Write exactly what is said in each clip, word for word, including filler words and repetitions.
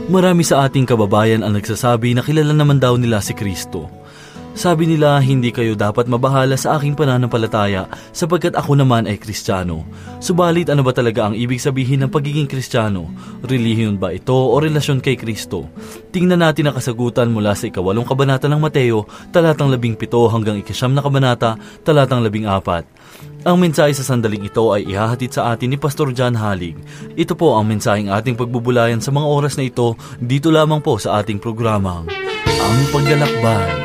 Marami sa ating kababayan ang nagsasabi na kilala naman daw nila si Kristo. Sabi nila, hindi kayo dapat mabahala sa aking pananampalataya sapagkat ako naman ay Kristiyano. Subalit ano ba talaga ang ibig sabihin ng pagiging Kristiyano? Relihiyon ba ito o relasyon kay Kristo? Tingnan natin ang kasagutan mula sa ikawalong kabanata ng Mateo, talatang labing pito hanggang ikasyam na kabanata, talatang labing apat. Ang mensahe sa sandaling ito ay ihahatid sa atin ni Pastor John Halig. Ito po ang mensaheng ating pagbubulayan sa mga oras na ito, dito lamang po sa ating programang Ang Paglalakbay.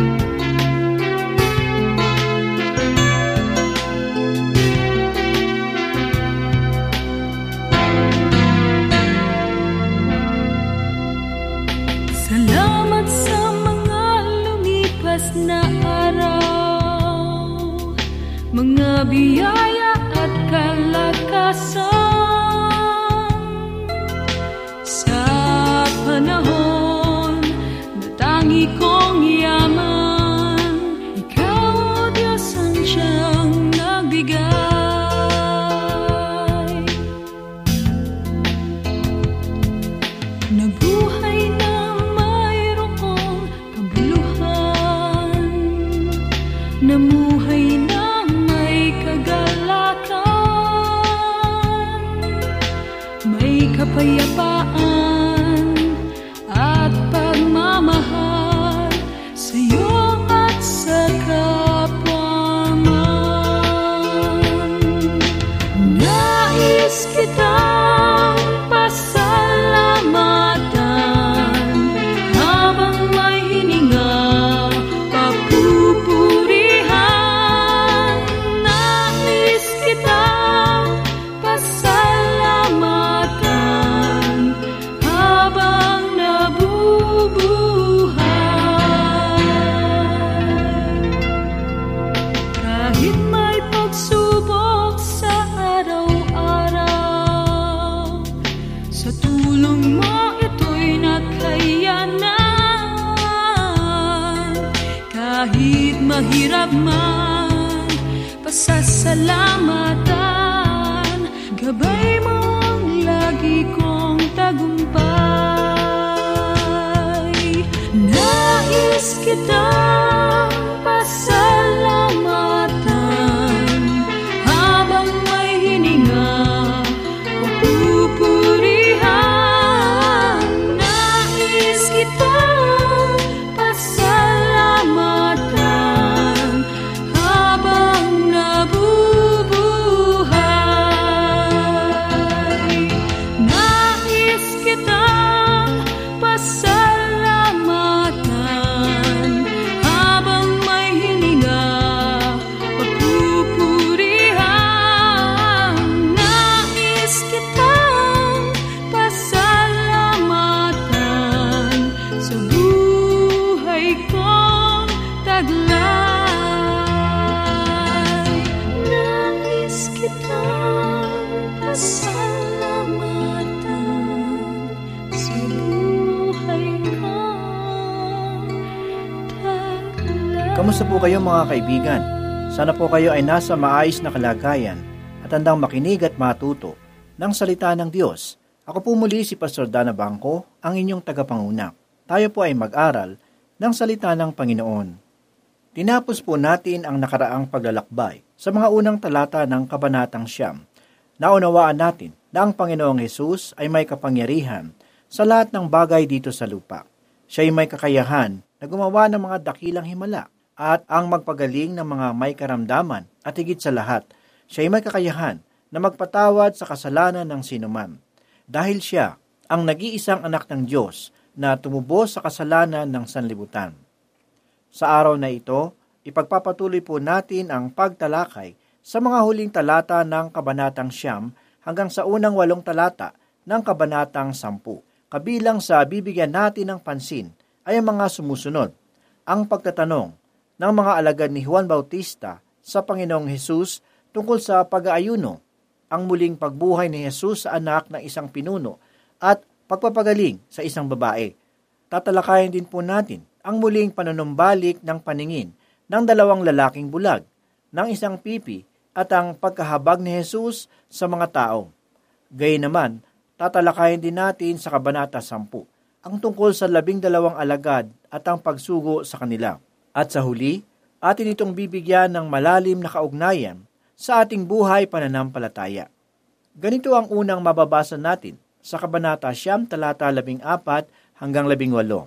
Salamat sa mga lumipas na araw, mga biyaya at kalakasan. Sa panahon na tangi kong yaman, Ikaw, O Diyos, ang siyang nagbigay. Nabuhay na mayroong kabuluhan, namuhay na may kagalakan, may kapayapaan at pagmamahal sa iyo at sa kapwa man. Nais kitang pasalamatan habang may hininga, papupurihan. Nais kitang pasalamatan habang nabubuhay. Kahit may pagsubok sa araw-araw, sa tulong mo ito'y nakayanan. Kahit mahirap man, pasasalamatan, gabay mo ang lagi kong tagumpay. Nais kitang pasalamatan habang may hininga, papupurihan. Nais kitang pasalamatan habang nabubuhay. Nais kitang pasalamatan habang may hininga, papupurihan. Nais kitang pasalamatan sa buhay kong taglay. Nais kitang pasalamatan sa buhay kong taglay. Kamusta po kayo mga kaibigan? Sana po kayo ay nasa maayos na kalagayan at handang makinig at matuto ng salita ng Diyos. Ako po muli si Pastor Dana Bangko, ang inyong tagapanguna. Tayo po ay mag-aral ng salita ng Panginoon. Tinapos po natin ang nakaraang paglalakbay sa mga unang talata ng Kabanatang Siyam. Naunawaan natin na ang Panginoong Hesus ay may kapangyarihan sa lahat ng bagay dito sa lupa. Siya ay may kakayahan na gumawa ng mga dakilang himala at ang magpagaling ng mga may karamdaman at higit sa lahat, siya ay may kakayahan na magpatawad sa kasalanan ng sinuman. Dahil siya ang nag-iisang anak ng Diyos na tumubos sa kasalanan ng sanlibutan. Sa araw na ito, ipagpapatuloy po natin ang pagtalakay sa mga huling talata ng Kabanatang Siyam hanggang sa unang walong talata ng Kabanatang Sampu. Kabilang sa bibigyan natin ng pansin ay ang mga sumusunod. Ang pagtatanong ng mga alagad ni Juan Bautista sa Panginoong Hesus tungkol sa pag-aayuno, ang muling pagbuhay ni Hesus sa anak ng isang pinuno at pagpapagaling sa isang babae. Tatalakayin din po natin ang muling panunumbalik ng paningin ng dalawang lalaking bulag, ng isang pipi at ang pagkahabag ni Hesus sa mga tao. Gayun naman, tatalakayin din natin sa Kabanata Sampu ang tungkol sa labing dalawang alagad at ang pagsugo sa kanila. At sa huli, atin itong bibigyan ng malalim na kaugnayan sa ating buhay pananampalataya. Ganito ang unang mababasa natin sa Kabanata Siyam, talata labing apat hanggang labing walo.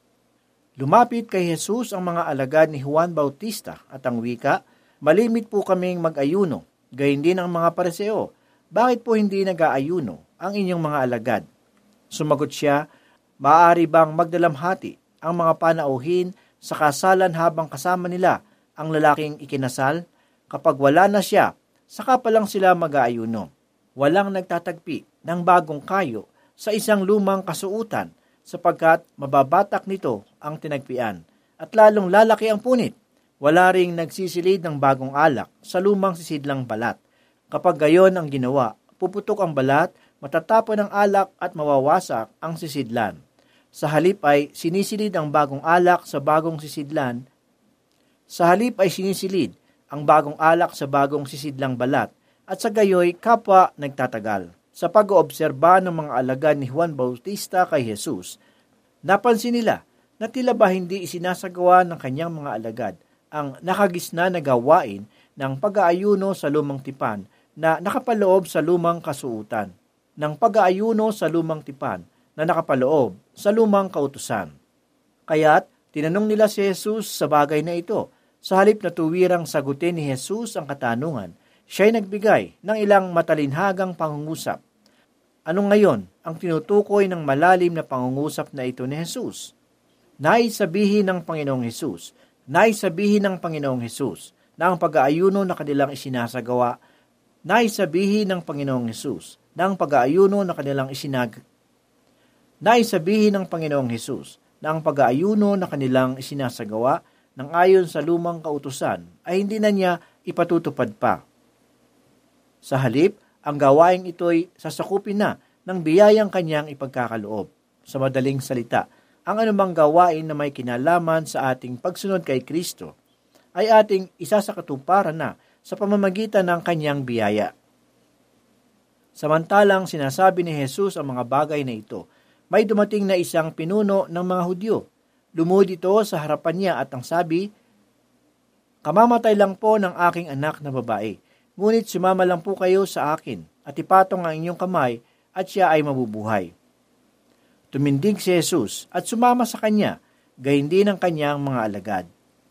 Lumapit kay Jesus ang mga alagad ni Juan Bautista at ang wika, "Malimit po kaming mag-ayuno, gayon din ang mga Pariseo. Bakit po hindi nag-aayuno ang inyong mga alagad?" Sumagot siya, "Maaari bang magdalamhati ang mga panauhin sa kasalan habang kasama nila ang lalaking ikinasal? Kapag wala na siya, saka pa lang sila mag-aayuno. Walang nagtatagpi ng bagong kayo sa isang lumang kasuutan, sapagkat mababatak nito ang tinagpian, at lalong lalaki ang punit. Wala ring nagsisilid ng bagong alak sa lumang sisidlang balat. Kapag gayon ang ginawa, puputok ang balat, matatapon ang alak at mawawasak ang sisidlan. Sa halip ay sinisilid ang bagong alak sa bagong sisidlan. Sa halip ay sinisilid ang bagong alak sa bagong sisidlang balat, at sa gayoy kapwa nagtatagal." Sa pag-oobserba ng mga alagad ni Juan Bautista kay Jesus, napansin nila na tila ba hindi isinasagawa ng kanyang mga alagad ang nakagisna na gawain ng pag-aayuno sa lumang tipan na nakapaloob sa lumang kasuutan, ng pag-aayuno sa lumang tipan na nakapaloob sa lumang kautusan. Kaya't tinanong nila si Jesus sa bagay na ito. Sa halip na tuwirang sagutin ni Jesus ang katanungan, siya'y nagbigay ng ilang matalinhagang pangungusap. Ano ngayon ang tinutukoy ng malalim na pangungusap na ito ni Jesus? Nais sabihin ng Panginoong Jesus, nais sabihin ng Panginoong Jesus na ang pag-aayuno na kanilang isinasagawa, nais sabihin ng Panginoong Jesus na ang pag-aayuno na kanilang isinag nais sabihin ng Panginoong Jesus na ang pag-aayuno na kanilang isinasagawa ng ayon sa lumang kautusan ay hindi na niya ipatutupad pa. Sa halip, ang gawaing ito'y sasakupin na ng biyayang kanyang ipagkakaloob. Sa madaling salita, ang anumang gawain na may kinalaman sa ating pagsunod kay Kristo ay ating isasakatuparan na sa pamamagitan ng kanyang biyaya. Samantalang sinasabi ni Jesus ang mga bagay na ito, may dumating na isang pinuno ng mga Hudyo. Lumuhod ito sa harapan niya at ang sabi, "Kamamatay lang po ng aking anak na babae. Ngunit sumama lang po kayo sa akin at ipatong ang inyong kamay at siya ay mabubuhay." Tumindig si Jesus at sumama sa kanya, gayon din ang kanyang mga alagad.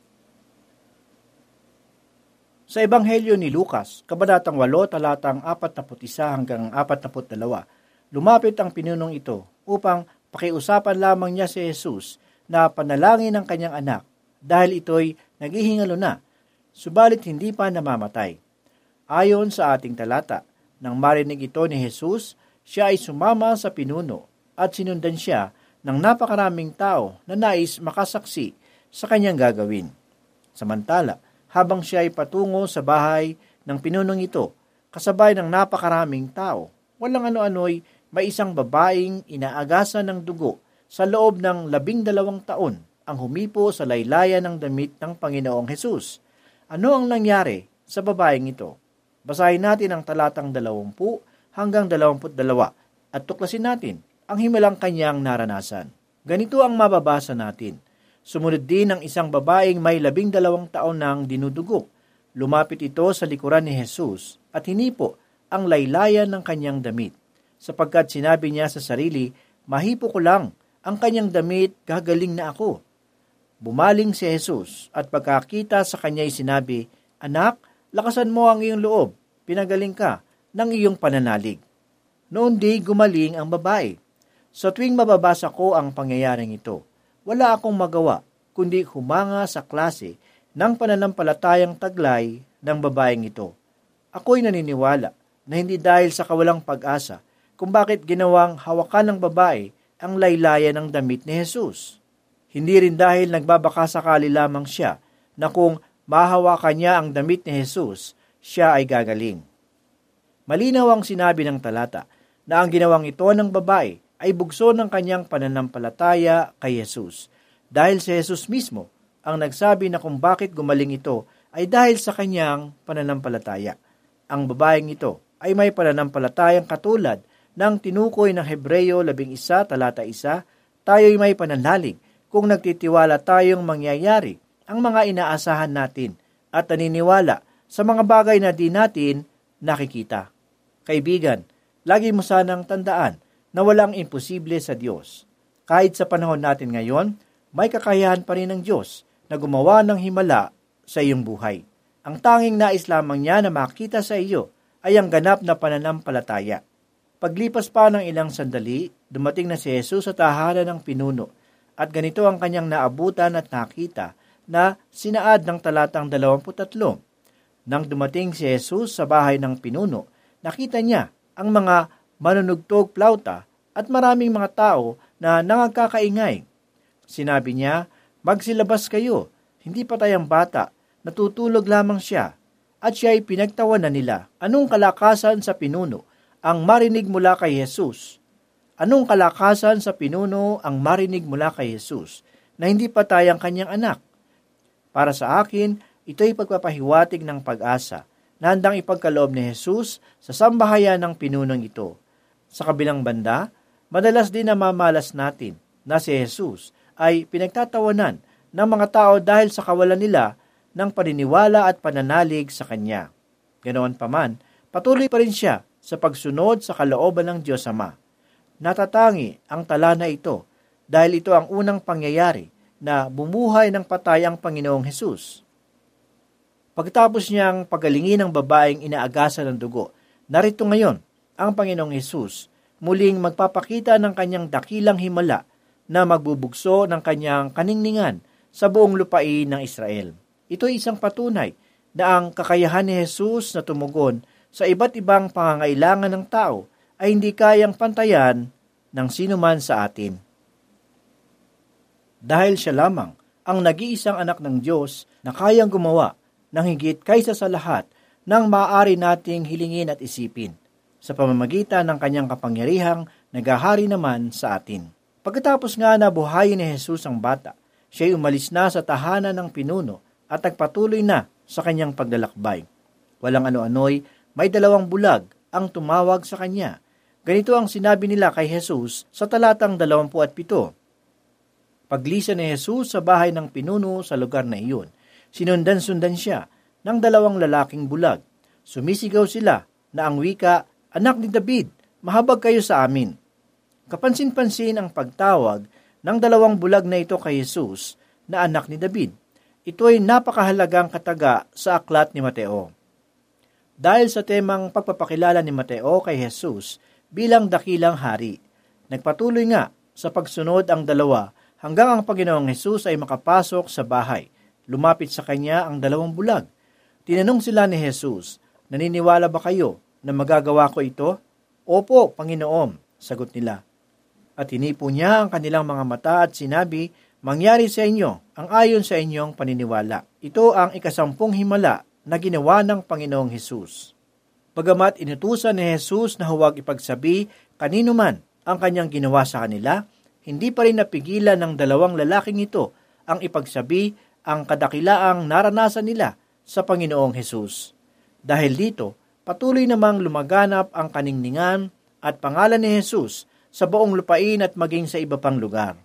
Sa Ebanghelyo ni Lucas, Kabanatang walo, talatang apat na isa hanggang apat na dalawa, lumapit ang pinunong ito upang pakiusapan lamang niya si Jesus na panalangin ang kanyang anak dahil ito'y naghihingalo na, subalit hindi pa namamatay. Ayon sa ating talata, nang marinig ito ni Jesus, siya ay sumama sa pinuno at sinundan siya ng napakaraming tao na nais makasaksi sa kanyang gagawin. Samantala, habang siya ay patungo sa bahay ng pinunong ito, kasabay ng napakaraming tao, walang ano-ano'y may isang babaeng inaagasan ng dugo sa loob ng labing dalawang taon ang humipo sa laylayan ng damit ng Panginoong Hesus. Ano ang nangyari sa babaeng ito? Basahin natin ang talatang dalawampu hanggang dalawamput dalawa at tuklasin natin ang himalang kanyang naranasan. Ganito ang mababasa natin. Sumunod din ang isang babaeng may labing dalawang taon nang dinudugo. Lumapit ito sa likuran ni Jesus at hinipo ang laylayan ng kanyang damit, sapagkat sinabi niya sa sarili, "Mahipo ko lang ang kanyang damit, gagaling na ako." Bumaling si Jesus at pagkakita sa kanya'y sinabi, "Anak, lakasan mo ang iyong loob, pinagaling ka ng iyong pananalig." Noon di gumaling ang babae. Sa tuwing mababasa ko ang pangyayaring ito, wala akong magawa kundi humanga sa klase ng pananampalatayang taglay ng babaeng ito. Ako'y naniniwala na hindi dahil sa kawalang pag-asa kung bakit ginawang hawakan ng babae ang laylayan ng damit ni Jesus. Hindi rin dahil nagbabakasakali lamang siya na kung mahawakan niya ang damit ni Jesus, siya ay gagaling. Malinaw ang sinabi ng talata na ang ginawang ito ng babae ay bugso ng kanyang pananampalataya kay Jesus. Dahil si Jesus mismo ang nagsabi na kung bakit gumaling ito ay dahil sa kanyang pananampalataya. Ang babaeng ito ay may pananampalatayang katulad ng tinukoy ng Hebreyo labing isa talata isa, tayo'y may pananalig kung nagtitiwala tayong mangyayari ang mga inaasahan natin at naniniwala sa mga bagay na di natin nakikita. Kaibigan, lagi mo sanang tandaan na walang imposible sa Diyos. Kahit sa panahon natin ngayon, may kakayahan pa rin ng Diyos na gumawa ng himala sa iyong buhay. Ang tanging nais lamang niya na makita sa iyo ay ang ganap na pananampalataya. Paglipas pa ng ilang sandali, dumating na si Jesus sa tahanan ng pinuno at ganito ang kanyang naabutan at nakita na sinaad ng talatang dalawampu't tatlo. Nang dumating si Jesus sa bahay ng pinuno, nakita niya ang mga manunugtog plauta at maraming mga tao na nangagkakaingay. Sinabi niya, "Magsilabas kayo, hindi patay ang bata, natutulog lamang siya." At siya ay pinagtawanan nila. Anong kalakasan sa pinuno ang marinig mula kay Jesus? Anong kalakasan sa pinuno ang marinig mula kay Jesus na hindi patay ang kanyang anak? Para sa akin, ito'y pagpapahiwatig ng pag-asa na handang ipagkaloob ni Jesus sa sambahayan ng pinunong ito. Sa kabilang banda, madalas din namamalas natin na si Jesus ay pinagtatawanan ng mga tao dahil sa kawalan nila ng paniniwala at pananalig sa Kanya. Ganoon pa man, patuloy pa rin siya sa pagsunod sa kalooban ng Diyos Ama. Natatangi ang tala na ito dahil ito ang unang pangyayari na bumuhay ng patay ang Panginoong Hesus. Pagkatapos niyang pagalingin ang babaeng inaagasan ng dugo, narito ngayon ang Panginoong Hesus muling magpapakita ng kanyang dakilang himala na magbubugso ng kanyang kaningningan sa buong lupain ng Israel. Ito ay isang patunay na ang kakayahan ni Jesus na tumugon sa iba't ibang pangangailangan ng tao ay hindi kayang pantayan ng sinuman sa atin. Dahil siya lamang ang nag-iisang anak ng Diyos na kayang gumawa ng higit kaysa sa lahat ng maaari nating hilingin at isipin sa pamamagitan ng kanyang kapangyarihang nagahari naman sa atin. Pagkatapos nga na buhayin ni Jesus ang bata, siya'y umalis na sa tahanan ng pinuno at nagpatuloy na sa kanyang paglalakbay. Walang ano-ano'y may dalawang bulag ang tumawag sa kanya. Ganito ang sinabi nila kay Jesus sa talatang dalawampu at pito. Paglisan ni Jesus sa bahay ng pinuno sa lugar na iyon, sinundan-sundan siya ng dalawang lalaking bulag. Sumisigaw sila na ang wika, "Anak ni David, mahabag kayo sa amin." Kapansin-pansin ang pagtawag ng dalawang bulag na ito kay Jesus na anak ni David. Ito ay napakahalagang kataga sa aklat ni Mateo. Dahil sa temang pagpapakilala ni Mateo kay Jesus bilang dakilang hari, nagpatuloy nga sa pagsunod ang dalawa hanggang ang Panginoong Jesus ay makapasok sa bahay. Lumapit sa kanya ang dalawang bulag. Tinanong sila ni Jesus, "Naniniwala ba kayo na magagawa ko ito?" "Opo, Panginoon," sagot nila. At hinipo niya ang kanilang mga mata at sinabi, "Mangyari sa inyo ang ayon sa inyong paniniwala." Ito ang ikasampung himala na ginawa ng Panginoong Hesus. Bagamat inutusan ni Jesus na huwag ipagsabi kanino man ang kanyang ginawa sa kanila, hindi pa rin napigilan ng dalawang lalaking ito ang ipagsabi ang kadakilaang naranasan nila sa Panginoong Hesus. Dahil dito, patuloy namang lumaganap ang kaningningan at pangalan ni Jesus sa buong lupain at maging sa iba pang lugar.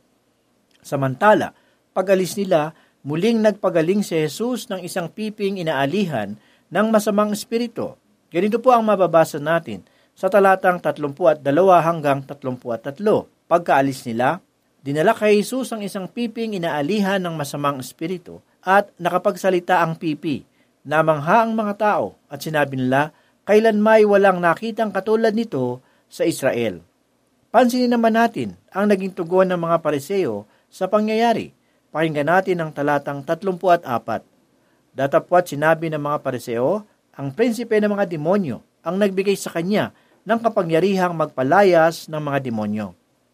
Samantala, pag-alis nila, muling nagpagaling si Jesus ng isang piping inaalihan ng masamang espiritu. Ganito po ang mababasa natin sa talatang tatlumpu at dalawa hanggang tatlumpu at tatlo. Pagkaalis nila, dinala kay Jesus ang isang piping inaalihan ng masamang espiritu at nakapagsalita ang pipi. Namangha ang mga tao at sinabi nila, "Kailan may walang nakitang katulad nito sa Israel." Pansinin naman natin ang naging tugon ng mga Pariseo sa pangyayari. Pakinggan natin ang talatang tatlumpu at apat. Datapwat sinabi ng mga Pariseo, ang prinsipe ng mga demonyo ang nagbigay sa kanya ng kapangyarihang magpalayas ng mga demonyo.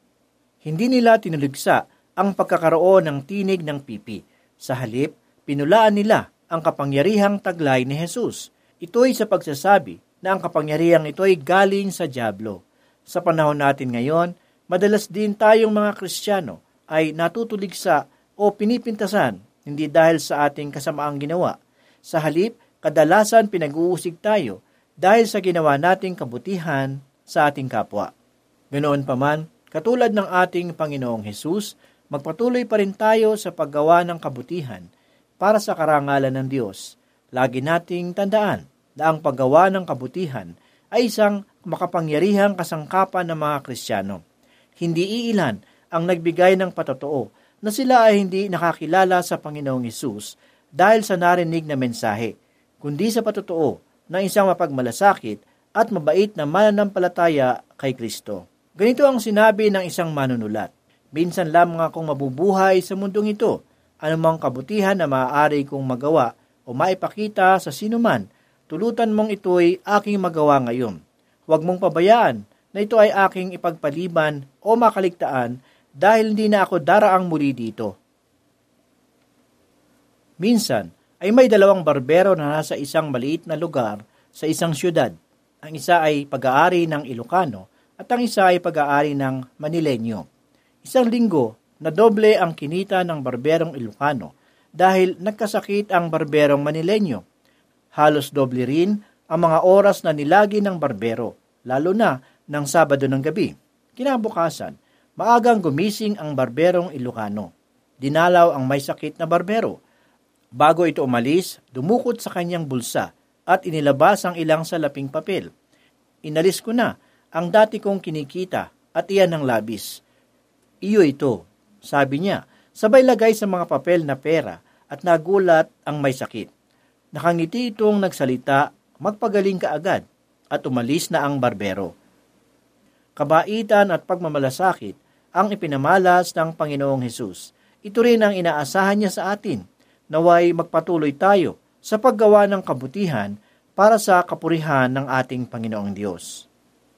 Hindi nila tinuligsa ang pagkakaroon ng tinig ng pipi. Sa halip, pinulaan nila ang kapangyarihang taglay ni Jesus. Ito'y sa pagsasabi na ang kapangyarihang ito'y galing sa dyablo. Sa panahon natin ngayon, madalas din tayong mga Kristiyano ay natutuligsa o pinipintasan hindi dahil sa ating kasamaang ginawa. Sa halip, kadalasan pinag-uusig tayo dahil sa ginawa nating kabutihan sa ating kapwa. Ganoon pa man, Katulad ng ating Panginoong Hesus, magpatuloy pa rin tayo sa paggawa ng kabutihan para sa karangalan ng Diyos. Lagi nating tandaan na ang paggawa ng kabutihan ay isang makapangyarihang kasangkapan ng mga Kristiyano. Hindi iilan ang nagbigay ng patotoo na sila ay hindi nakakilala sa Panginoong Hesus dahil sa narinig na mensahe, kundi sa patotoo ng isang mapagmalasakit at mabait na mananampalataya kay Kristo. Ganito ang sinabi ng isang manunulat, "Minsan lamang akong mabubuhay sa mundong ito, anumang kabutihan na maaari kong magawa o maipakita sa sinuman, tulutan mong ito'y aking magawa ngayon. Huwag mong pabayaan na ito ay aking ipagpaliban o makaligtaan dahil hindi na ako daraang muli dito." Minsan ay may dalawang barbero na nasa isang maliit na lugar sa isang syudad. Ang isa ay pag-aari ng Ilocano at ang isa ay pag-aari ng Manileño. Isang linggo na doble ang kinita ng barberong Ilocano dahil nagkasakit ang barberong Manileño. Halos doble rin ang mga oras na nilagi ng barbero, lalo na ng Sabado ng gabi. Kinabukasan, maagang gumising ang barberong Ilocano. Dinalaw ang may sakit na barbero. Bago ito umalis, dumukot sa kanyang bulsa at inilabas ang ilang salaping papel. "Inalis ko na ang dati kong kinikita at iyan ang labis." "Iyo ito," sabi niya, sabay lagay sa mga papel na pera at nagulat ang may sakit. Nakangiti itong nagsalita, "Magpagaling ka agad," at umalis na ang barbero. Kabaitan at pagmamalasakit ang ipinamalas ng Panginoong Hesus. Ito rin ang inaasahan niya sa atin, naway magpatuloy tayo sa paggawa ng kabutihan para sa kapurihan ng ating Panginoong Diyos.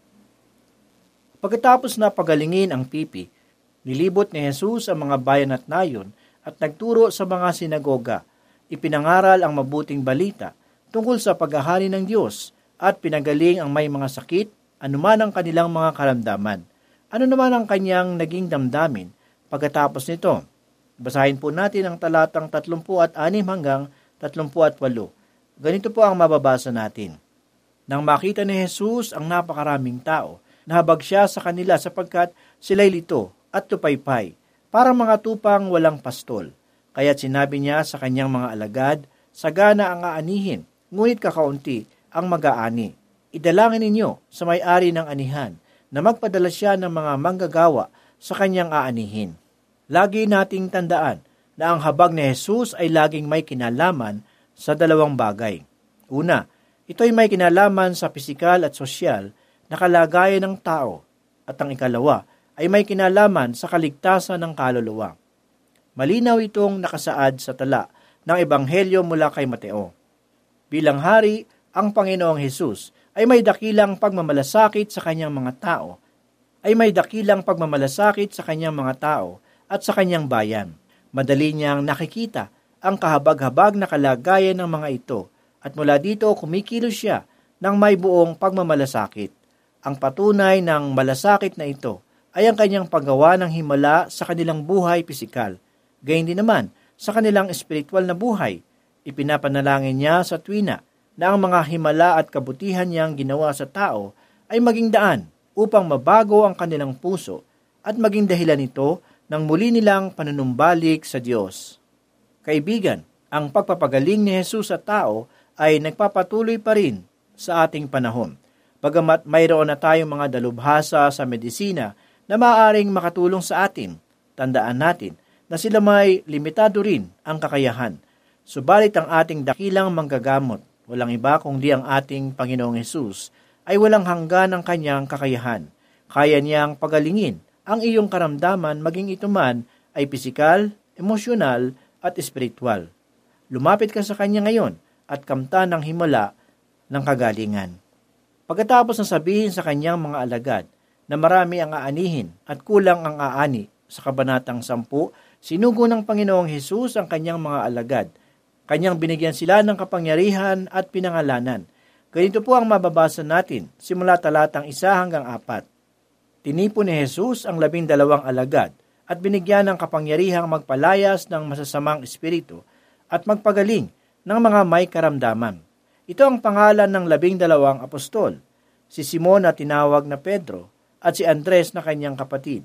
Pagkatapos na pagalingin ang pipi, nilibot ni Jesus ang mga bayan at nayon at nagturo sa mga sinagoga. Ipinangaral ang mabuting balita tungkol sa paghahari ng Diyos at pinagaling ang may mga sakit, anuman ang kanilang mga karamdaman. Ano naman ang kanyang naging damdamin pagkatapos nito? Basahin po natin ang talatang tatlumpu at anim hanggang tatlumpu at walo. Ganito po ang mababasa natin. "Nang makita ni Jesus ang napakaraming tao, nahabag siya sa kanila sapagkat sila'y lito at tupaypay, parang mga tupang walang pastol. Kaya't sinabi niya sa kanyang mga alagad, sagana ang aanihin, ngunit kakaunti ang mag-aani. Idalangin ninyo sa may-ari ng anihan na magpadala siya ng mga manggagawa sa kanyang aanihin." Lagi nating tandaan na ang habag ni Jesus ay laging may kinalaman sa dalawang bagay. Una, ito ay may kinalaman sa pisikal at sosyal na kalagayan ng tao, at ang ikalawa ay may kinalaman sa kaligtasan ng kaluluwa. Malinaw itong nakasaad sa tala ng Ebanghelyo mula kay Mateo. Bilang hari, ang Panginoong Hesus ay may dakilang pagmamalasakit sa kanyang mga tao, ay may dakilang pagmamalasakit sa kanyang mga tao at sa kanyang bayan. Madali niyang nakikita ang kahabag-habag na kalagayan ng mga ito at mula dito kumikilos siya ng may buong pagmamalasakit. Ang patunay ng malasakit na ito ay ang kanyang paggawa ng himala sa kanilang buhay pisikal. Gayon din naman sa kanilang espiritual na buhay. Ipinapanalangin niya sa tuwina na ang mga himala at kabutihan niyang ginawa sa tao ay maging daan upang mabago ang kanilang puso at maging dahilan ito ng muli nilang panunumbalik sa Diyos. Kaibigan, ang pagpapagaling ni Jesus sa tao ay nagpapatuloy pa rin sa ating panahon. Bagamat mayroon na tayong mga dalubhasa sa medisina na maaaring makatulong sa atin, tandaan natin na sila may limitado rin ang kakayahan. Subalit ang ating dakilang manggagamot, walang iba kundi ang ating Panginoong Hesus, ay walang hanggan ang kanyang kakayahan. Kaya niyang pagalingin ang iyong karamdaman maging ito man ay pisikal, emosyonal at espiritual. Lumapit ka sa kanya ngayon at kamtan ng himala ng kagalingan. Pagkatapos na sabihin sa kanyang mga alagad na marami ang aanihin at kulang ang aani, sa kabanatang sampu, sinugo ng Panginoong Hesus ang kanyang mga alagad. Kanyang binigyan sila ng kapangyarihan at pinangalanan. Ganito po ang mababasa natin, simula talatang isa hanggang apat. Tinipon ni Jesus ang labindalawang alagad at binigyan ng kapangyarihang magpalayas ng masasamang espiritu at magpagaling ng mga may karamdaman. Ito ang pangalan ng labindalawang apostol, si Simon na tinawag na Pedro at si Andres na kanyang kapatid,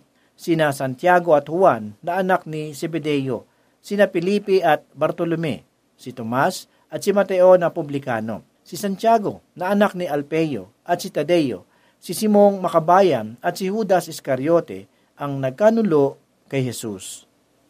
sina Santiago at Juan na anak ni Zebedeo, sina Felipe at Bartolome, si Tomas at si Mateo na publikano, si Santiago na anak ni Alpeo at si Tadeo, si Simong Makabayan at si Judas Iscariote ang nagkanulo kay Jesus.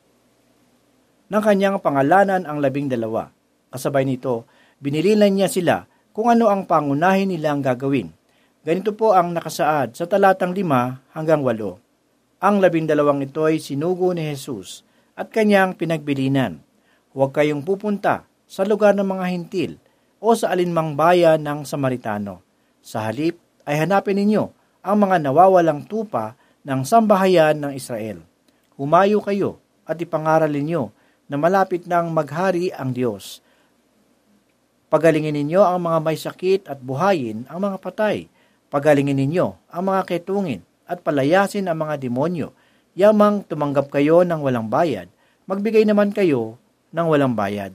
Ng kanyang pangalanan ang labing dalawa. Kasabay nito, binililan niya sila kung ano ang pangunahin nilang gagawin. Ganito po ang nakasaad sa talatang lima hanggang walo. Ang labing dalawang ito ay sinugo ni Jesus at kanyang pinagbilinan. Huwag kayong pupunta sa lugar ng mga hintil o sa alinmang bayan ng Samaritano. Sa halip ay hanapin ninyo ang mga nawawalang tupa ng sambahayan ng Israel. Humayo kayo at ipangaral ninyo na malapit nang maghari ang Diyos. Pagalingin ninyo ang mga may sakit at buhayin ang mga patay. Pagalingin ninyo ang mga ketungin at palayasin ang mga demonyo. Yamang tumanggap kayo ng walang bayad, magbigay naman kayo ng walang bayad.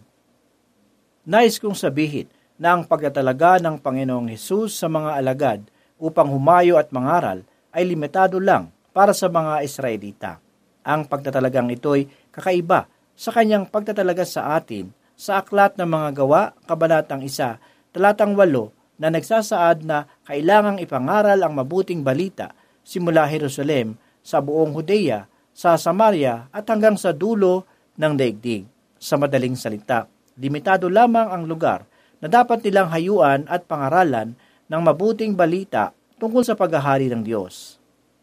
Nais kong sabihin na ang pagtatalaga ng Panginoong Hesus sa mga alagad upang humayo at mangaral ay limitado lang para sa mga Israelita. Ang pagtatalagang ito'y kakaiba sa kanyang pagtatalaga sa atin sa Aklat ng Mga Gawa, Kabanatang isa, Talatang walo, na nagsasaad na kailangang ipangaral ang mabuting balita simula Jerusalem sa buong Judea, sa Samaria at hanggang sa dulo ng daigdig. Sa madaling salita, limitado lamang ang lugar na dapat nilang hayuan at pangaralan ng mabuting balita tungkol sa paghahari ng Diyos.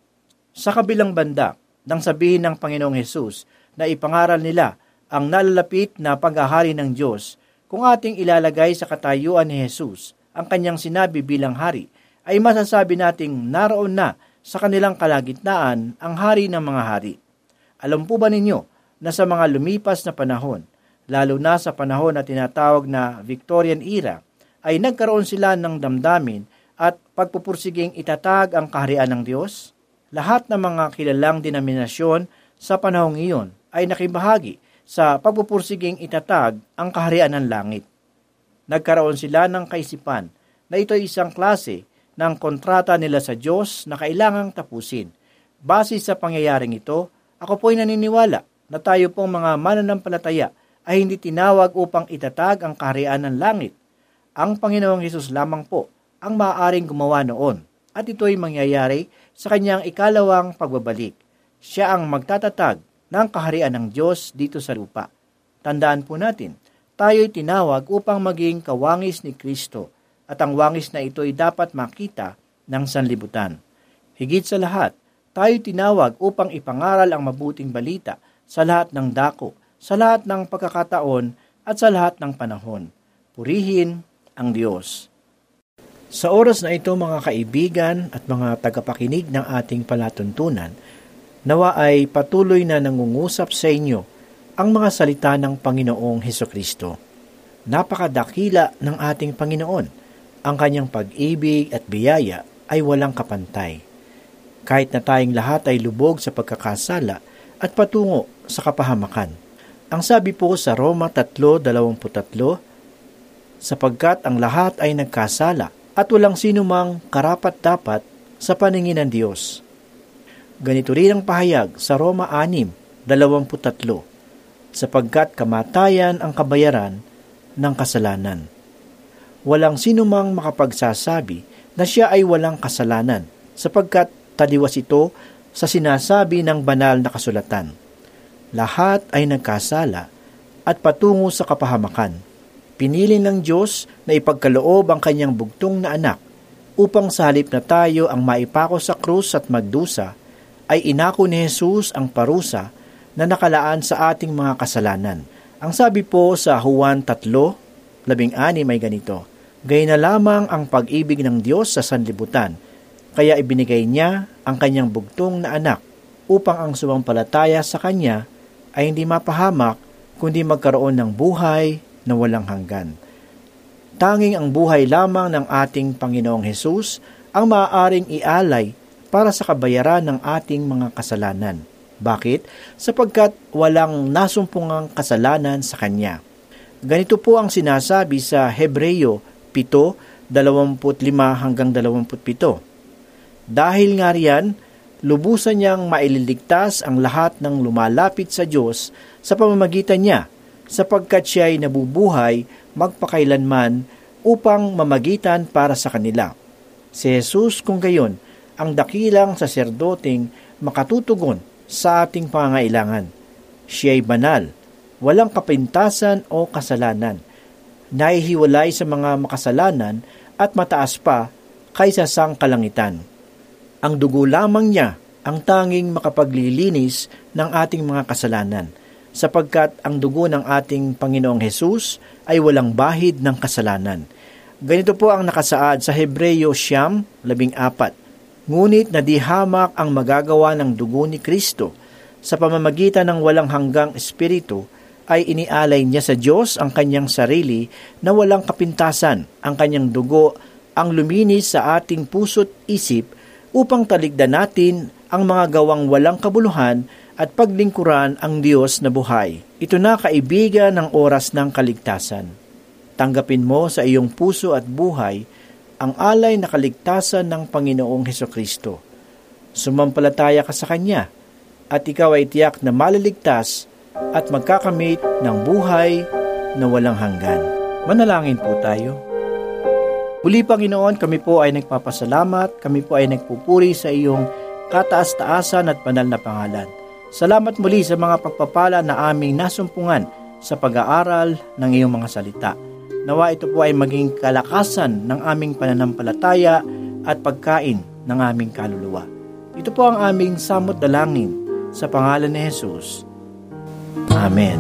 Sa kabilang banda, nang sabihin ng Panginoong Hesus na ipangaral nila ang nalalapit na paghahari ng Diyos, kung ating ilalagay sa katayuan ni Hesus ang kanyang sinabi bilang hari, ay masasabi nating naroon na sa kanilang kalagitnaan ang hari ng mga hari. Alam po ba ninyo na sa mga lumipas na panahon, lalo na sa panahon na tinatawag na Victorian era, ay nagkaroon sila ng damdamin at pagpupursiging itatag ang kaharian ng Diyos? Lahat ng mga kilalang denominasyon sa panahong iyon ay nakibahagi sa pagpupursiging itatag ang kaharian ng langit. Nagkaroon sila ng kaisipan na ito ay isang klase ng kontrata nila sa Diyos na kailangang tapusin. Base sa pangyayaring ito, ako po'y naniniwala na tayo pong mga mananampalataya ay hindi tinawag upang itatag ang kaharian ng langit. Ang Panginoong Hesus lamang po ang maaaring gumawa noon at ito'y mangyayari sa kanyang ikalawang pagbabalik. Siya ang magtatatag ng kaharian ng Diyos dito sa lupa. Tandaan po natin, tayo'y tinawag upang maging kawangis ni Kristo at ang wangis na ito'y dapat makita ng sanlibutan. Higit sa lahat, tayo'y tinawag upang ipangaral ang mabuting balita sa lahat ng dako, sa lahat ng pagkakataon at sa lahat ng panahon. Purihin ang Diyos. Sa oras na ito mga kaibigan at mga tagapakinig ng ating palatuntunan, nawa ay patuloy na nangungusap sa inyo ang mga salita ng Panginoong Hesukristo. Napakadakila ng ating Panginoon. Ang kanyang pag-ibig at biyaya ay walang kapantay. Kahit na tayong lahat ay lubog sa pagkakasala at patungo sa kapahamakan. Ang sabi po sa Roma three twenty-three, sapagkat ang lahat ay nagkasala at walang sinumang karapat-dapat sa paningin ng Diyos. Ganito rin ang pahayag sa Roma six twenty-three, sapagkat kamatayan ang kabayaran ng kasalanan. Walang sinumang makapagsasabi na siya ay walang kasalanan, sapagkat taliwas ito sa sinasabi ng banal na kasulatan. Lahat ay nagkasala at patungo sa kapahamakan. Pinili ng Diyos na ipagkaloob ang kanyang bugtong na anak upang sa halip na tayo ang maipako sa krus at magdusa, ay inako ni Jesus ang parusa na nakalaan sa ating mga kasalanan. Ang sabi po sa Juan three sixteen may ganito, "Gayon na lamang ang pag-ibig ng Diyos sa sanlibutan, kaya ibinigay niya ang kanyang bugtong na anak upang ang sumampalataya sa kanya ay hindi mapahamak kundi magkaroon ng buhay na walang hanggan." Tanging ang buhay lamang ng ating Panginoong Hesus ang maaaring ialay para sa kabayaran ng ating mga kasalanan. Bakit? Sapagkat walang nasumpungang kasalanan sa Kanya. Ganito po ang sinasabi sa Hebreo seven twenty-five hanggang twenty-seven. Dahil nga riyan, lubusan niyang maililigtas ang lahat ng lumalapit sa Diyos sa pamamagitan niya, sapagkat siya ay nabubuhay magpakailanman upang mamagitan para sa kanila. Si Jesus kung gayon ang dakilang saserdoteng makatutugon sa ating pangangailangan. Siya ay banal, walang kapintasan o kasalanan, nahihiwalay sa mga makasalanan at mataas pa kaysa sang kalangitan. Ang dugo lamang niya ang tanging makapaglilinis ng ating mga kasalanan, sapagkat ang dugo ng ating Panginoong Hesus ay walang bahid ng kasalanan. Ganito po ang nakasaad sa Hebreo siyam, labing apat. Ngunit nadihamak ang magagawa ng dugo ni Kristo. Sa pamamagitan ng walang hanggang espiritu, ay inialay niya sa Diyos ang kanyang sarili na walang kapintasan. Ang kanyang dugo ang luminis sa ating puso't isip upang taligdan natin ang mga gawang walang kabuluhan at paglingkuran ang Diyos na buhay. Ito na, kaibigan, ng oras ng kaligtasan. Tanggapin mo sa iyong puso at buhay ang alay na kaligtasan ng Panginoong Hesukristo. Sumampalataya ka sa Kanya at ikaw ay tiyak na maliligtas at magkakamit ng buhay na walang hanggan. Manalangin po tayo. Muli, Panginoon, kami po ay nagpapasalamat, kami po ay nagpupuri sa iyong kataas-taasan at banal na pangalan. Salamat muli sa mga pagpapala na aming nasumpungan sa pag-aaral ng iyong mga salita. Nawa ito po ay maging kalakasan ng aming pananampalataya at pagkain ng aming kaluluwa. Ito po ang aming samot dalangin sa pangalan ni Jesus. Amen.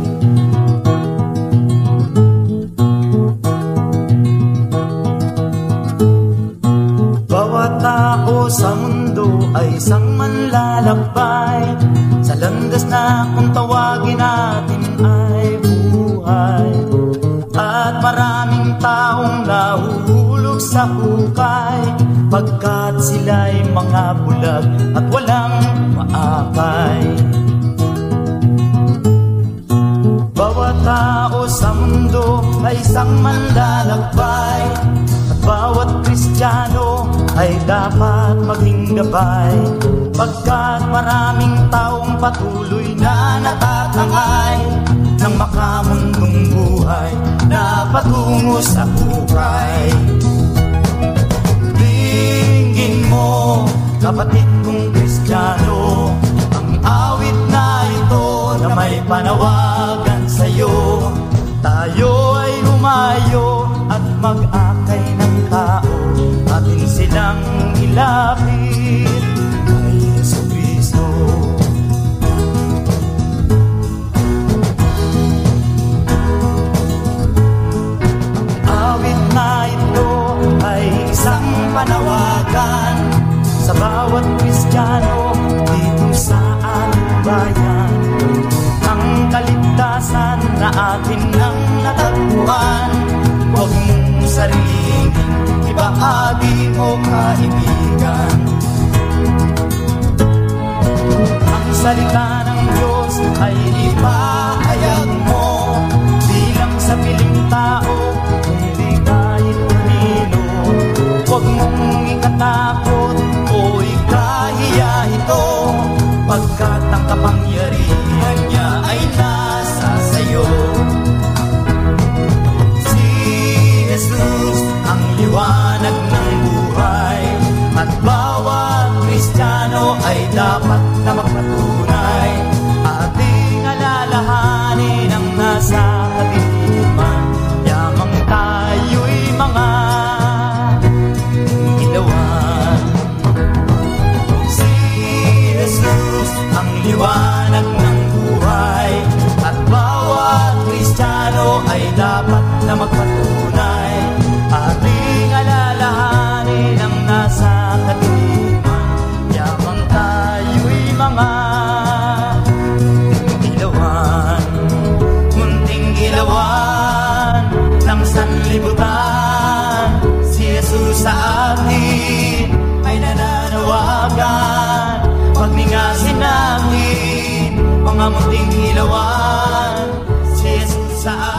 Bawat tao sa mundo ay isang manlalakbay, sa landas na kung tawagin natin ay buhay. At maraming taong nahuhulog sa hukay, pagkat sila'y mga bulag at walang maakay. Bawat tao sa mundo ay isang manlalakbay, at bawat Kristiyano ay dapat maging gabay, pagkat maraming taong patuloy na natatangay ng makamundong buhay na patungo sa hukay. Tingin mo, kapatid kong Kristiyano, ang awit na ito na may panawagan sa'yo. Tayo ay humayo at mag-akay ng tao, atin silang ilapit kay Jesucristo. Awit na ito ay isang panawagan sa bawat Kristiyano dito sa ating bayan. Ang kaligtasan na atin nang natagpuan, huwag mong sarilingin, ibahagi mo, kaibigan. Ang salita ng Diyos ay ipahayag mo, bilang sa piling tao, kundi kahit kanino. Huwag mong ikatakot o ikahiya ito, pagkat ang kapangyarihan niya ay nasa sayo. Si Jesus ang liwanag ng buhay, at bawat Kristiyano ay dapat na magpatunay. Ating alalahanin ang nasa kadiliman, yamang tayo'y mga ilawan. Si Jesus ang liwanag ng buhay, at bawat Kristiyano ay dapat na magpatunay. Ating alalahanin ang nasa kadiliman, yamang tayo'y mga ilawan. Munting ilawan ng sanlibutan, si Jesus sa atin ay nananawagan. Pagningasin natin mga munting ilawan, si Jesus sa atin